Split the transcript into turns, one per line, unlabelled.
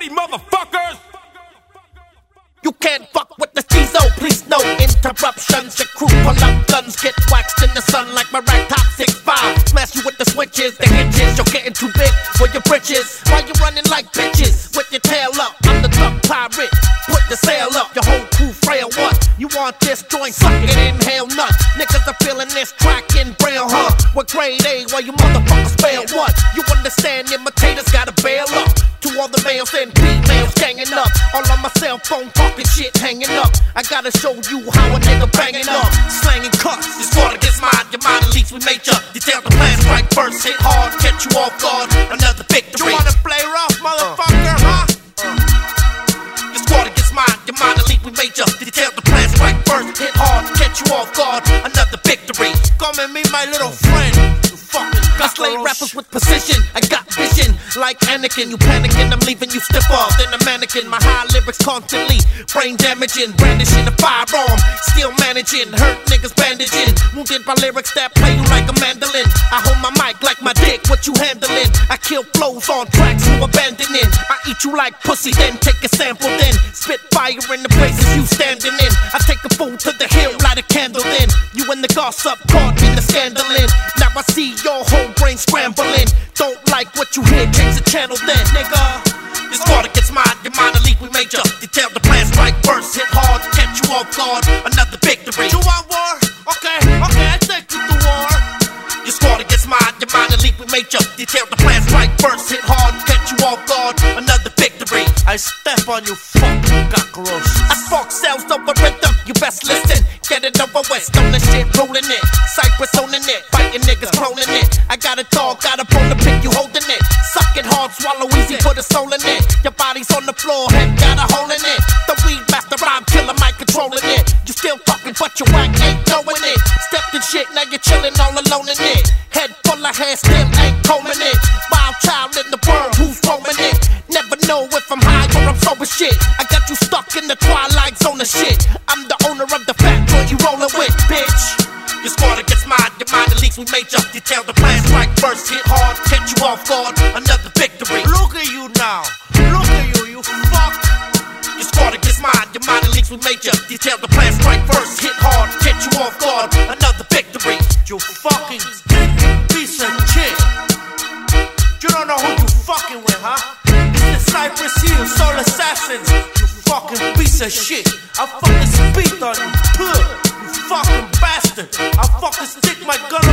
me, motherfuckers!
You can't fuck with the Cizo, please no interruptions. Your crew pull up guns, get waxed in the sun like my right top 6'5". Smash you with the switches, the hinges. You're getting too big for your britches. Why you running like bitches with your tail up? I'm the duck pirate, put the sail up. Your whole crew frail, what? You want this joint, suck it, inhale nut. Niggas are feeling this track in braille, huh? What grade A, while you motherfuckers fail, what? You understand imitators gotta bail up. To all the males and females ganging up. All on my cell phone talking shit hanging up. I gotta show you how a nigga banging up. Slanging cuts, this water gets mine. Your mind at least we major. Detail the plan, strike first, hit hard, catch you off guard. Another victory. You wanna play rough, motherfucker, huh? This water gets mine. Your mind at least we major. Detail the plan, strike first, hit hard, catch you off guard. Another victory. Come and meet my little friend. I slay rappers with precision, I got vision like Anakin. You panicking, I'm leaving you stiffer than a mannequin. My high lyrics constantly brain damaging, brandishing a firearm, still managing, hurt niggas bandaging, wounded by lyrics that play you like a mandolin. I hold my mic like my dick, what you handling? I kill flows on tracks you abandoning. I eat you like pussy, then take a sample, then spit fire in the places you standing in. I take a fool to the hill, light a candle, then you and the gossip caught in the scandalin'. Now I see your whole brain scrambling. Don't like what you hear, change the channel then, nigga. This water gets mine, your mind a leak we major. Detail the plan, strike first, hit hard, catch you off guard. Another victory. You want war? Okay, I take you to war. This water gets mine, your mind a leak we major. Detail the plan, strike first, hit hard, catch you off guard. Another victory. I step on you fucking cockroaches. I spark cells over rhythm, you best listen. Get it over west, on the shit, rolling it. Cypress owning it, fighting niggas cloning it. I got a dog, got a bone to pick, you holding it. Suck it hard, swallow easy, put a soul in it. Your body's on the floor, head got a hole in it. The weed master, rhyme killer, mic controlling it. You still talking, but your whack ain't knowing it. Stepped in shit, now you're chilling all alone in it. Head full of hair, still ain't combing it. Wild child in the world, who's roaming it? Never know if I'm high or I'm sober shit. I got you stuck in the twilight zone of shit. I'm the owner of the factory you rollin' with, bitch. Your squad gets mine, your mind at least we major. Detail the plan, strike first, hit hard, catch you off guard. Another victory. Look at you now, look at you fuck. Your squad gets mine, your mind at least we major. Detail the plan, strike first, hit hard, catch you off guard. Another victory. You fucking piece of shit. You don't know who you fucking with, huh? It's the Cypress Hill Soul Assassins. You fucking piece of shit. I fucking spit on you, you fucking bastard. I fucking stick my gun